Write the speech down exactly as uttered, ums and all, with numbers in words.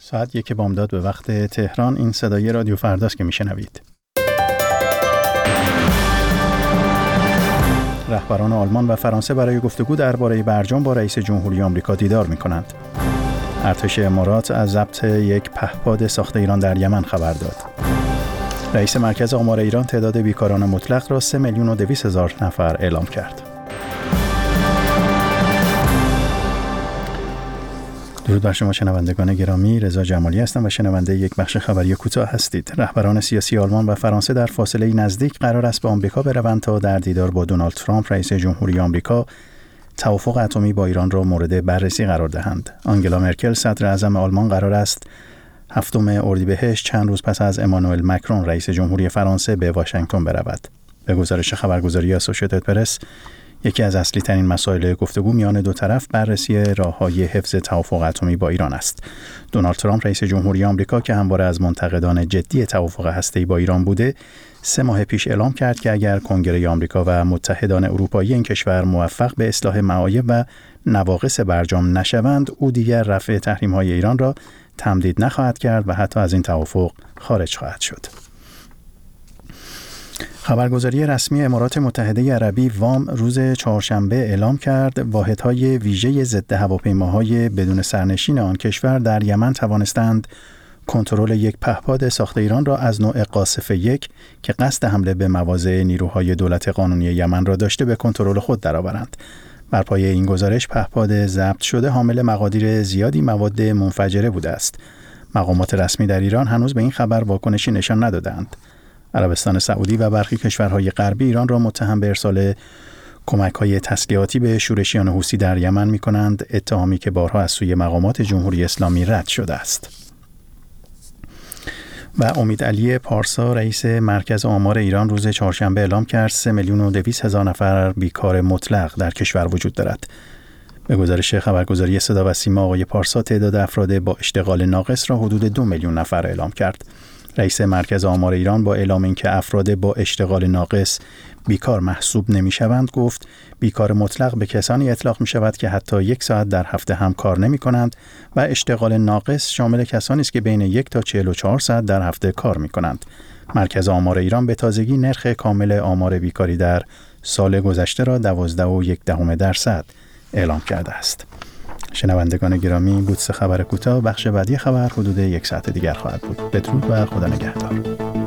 ساعت یک بامداد به وقت تهران. این صدای رادیو فرداست که میشنوید. رهبران آلمان و فرانسه برای گفتگو درباره برجام با رئیس جمهوری آمریکا دیدار می‌کنند. ارتش امارات از ضبط یک پهپاد ساخت ایران در یمن خبر داد. رئیس مرکز آمار ایران تعداد بیکاران مطلق را سه میلیون و دویست هزار نفر اعلام کرد. درود بر شما شنوندگان گرامی، رضا جمالی هستم و شنونده یک بخش خبری کوتاه هستید. رهبران سیاسی آلمان و فرانسه در فاصله نزدیک قرار است به آمریکا بروند تا در دیدار با دونالد ترامپ رئیس جمهوری آمریکا توافق اتمی با ایران را مورد بررسی قرار دهند. آنگلا مرکل صدر اعظم آلمان قرار است هفتم اردیبهشت چند روز پس از امانوئل مکرون رئیس جمهوری فرانسه به واشنگتن برود. به گزارش خبرگزاری اسوسییتد پرس، یکی از اصلی ترین مسائل گفتگو میان دو طرف بررسی راه‌های حفظ توافق اتمی با ایران است. دونالد ترامپ رئیس جمهوری آمریکا که همواره از منتقدان جدی توافق هسته‌ای با ایران بوده، سه ماه پیش اعلام کرد که اگر کنگره آمریکا و متحدان اروپایی این کشور موفق به اصلاح معایب و نواقص برجام نشوند، او دیگر رفع تحریم‌های ایران را تمدید نخواهد کرد و حتی از این توافق خارج خواهد شد. خبرگزاری رسمی امارات متحده عربی وام روز چهارشنبه اعلام کرد واحدهای ویژه ضد هواپیماهای بدون سرنشین آن کشور در یمن توانستند کنترل یک پهپاد ساخت ایران را از نوع قاصف یک که قصد حمله به مواضع نیروهای دولت قانونی یمن را داشته به کنترل خود درآورند. بر پایه این گزارش پهپاد ضبط شده حامل مقادیر زیادی مواد منفجره بوده است. مقامات رسمی در ایران هنوز به این خبر واکنشی نشان ندادند. عربستان سعودی و برخی کشورهای غربی ایران را متهم به ارسال کمک‌های تسلیحاتی به شورشیان حوثی در یمن می‌کنند، اتهامی که بارها از سوی مقامات جمهوری اسلامی رد شده است. و امید علی پارسا رئیس مرکز آمار ایران روز چهارشنبه اعلام کرد سه میلیون و دویست هزار نفر بیکار مطلق در کشور وجود دارد. به گزارش خبرگزاری صدا و سیما، آقای پارسا تعداد افراد با اشتغال ناقص را حدود دو میلیون نفر اعلام کرد. رئیس مرکز آمار ایران با اعلام اینکه افراد با اشتغال ناقص بیکار محسوب نمی‌شوند گفت بیکار مطلق به کسانی اطلاق می‌شود که حتی یک ساعت در هفته هم کار نمی‌کنند و اشتغال ناقص شامل کسانی است که بین یک تا چهل و چهار ساعت در هفته کار می‌کنند. مرکز آمار ایران به تازگی نرخ کامل آمار بیکاری در سال گذشته را دوازده و یک دهم درصد اعلام کرده است. شنوندگان گرامی، بود سه خبر کوتاه. بخش بعدی خبر حدود یک ساعت دیگر خواهد بود. بدرود و خدا نگهدار.